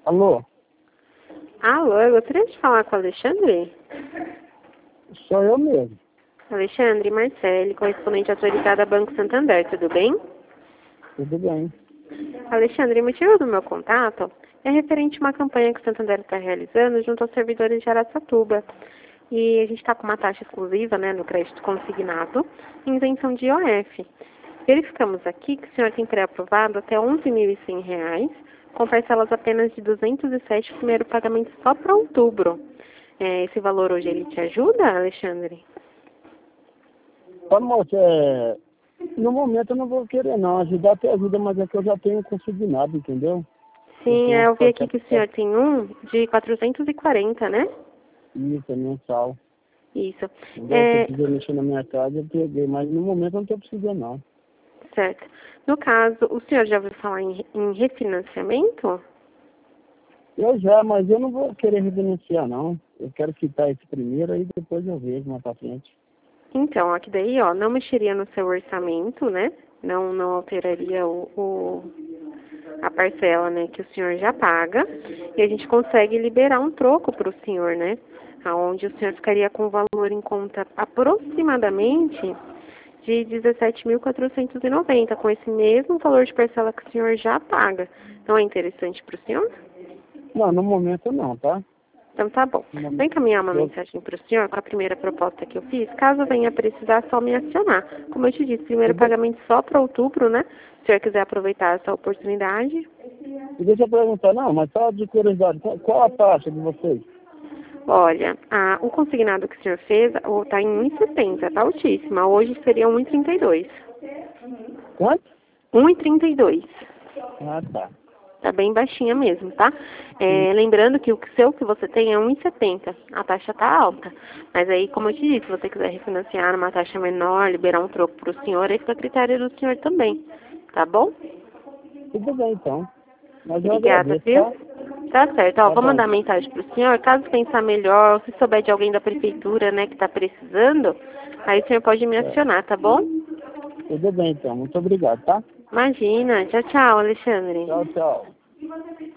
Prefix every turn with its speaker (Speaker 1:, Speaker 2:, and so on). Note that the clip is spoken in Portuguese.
Speaker 1: Alô?
Speaker 2: Alô, eu gostaria de falar com o Alexandre.
Speaker 1: Sou eu mesmo.
Speaker 2: Alexandre Marcelli, correspondente autorizado a Banco Santander, tudo bem?
Speaker 1: Tudo bem.
Speaker 2: Alexandre, o motivo do meu contato é referente a uma campanha que o Santander está realizando junto aos servidores de Araçatuba. E a gente está com uma taxa exclusiva, né, no crédito consignado, em isenção de IOF. Verificamos aqui que o senhor tem pré-aprovado até R$ 11.100, com parcelas apenas de 207, primeiro pagamento só para outubro. Esse valor hoje ele te ajuda, Alexandre?
Speaker 1: Tá, moça, no momento eu não vou querer não. Ajudar até ajuda, mas é que eu já tenho consignado, entendeu?
Speaker 2: Sim, eu vi aqui que o senhor tem um de 440, né?
Speaker 1: Isso, é mensal.
Speaker 2: Isso.
Speaker 1: Eu precisei mexer na minha casa, eu peguei, mas no momento eu não estou precisando não.
Speaker 2: Certo. No caso, o senhor já ouviu falar em refinanciamento?
Speaker 1: Eu já, mas eu não vou querer refinanciar não. Eu quero quitar esse primeiro, aí depois eu vejo mais pra frente.
Speaker 2: Então, aqui daí, ó, não mexeria no seu orçamento, né? Não alteraria a parcela, né, que o senhor já paga. E a gente consegue liberar um troco para o senhor, né? Onde o senhor ficaria com o valor em conta aproximadamente de 17.490, com esse mesmo valor de parcela que o senhor já paga. Não é interessante para o senhor?
Speaker 1: Não, no momento não, tá?
Speaker 2: Então tá bom. Vou encaminhar uma mensagem para o senhor com a primeira proposta que eu fiz. Caso venha precisar, só me acionar. Como eu te disse, primeiro pagamento só para outubro, né? Se o senhor quiser aproveitar essa oportunidade.
Speaker 1: E deixa eu perguntar, não, mas só de curiosidade, qual a taxa de vocês?
Speaker 2: Olha, o consignado que o senhor fez está em 1,70, está altíssima. Hoje seria 1,32.
Speaker 1: Quanto?
Speaker 2: 1,32.
Speaker 1: Ah, tá.
Speaker 2: Tá bem baixinha mesmo, tá? Lembrando que o seu que você tem é 1,70. A taxa tá alta. Mas aí, como eu te disse, se você quiser refinanciar numa taxa menor, liberar um troco pro senhor, aí fica a critério do senhor também. Tá bom?
Speaker 1: Tudo bem, então. Mas eu
Speaker 2: Obrigada,
Speaker 1: agradeço,
Speaker 2: viu?
Speaker 1: tá?
Speaker 2: Tá certo. Ó,
Speaker 1: Tá
Speaker 2: vou
Speaker 1: bom.
Speaker 2: mandar mensagem pro senhor. Caso pensar melhor, ou se souber de alguém da prefeitura, né, que tá precisando, aí o senhor pode me acionar, tá bom?
Speaker 1: Tudo bem, então. Muito obrigado, tá?
Speaker 2: Imagina. Tchau, tchau, Alexandre.
Speaker 1: Tchau, tchau.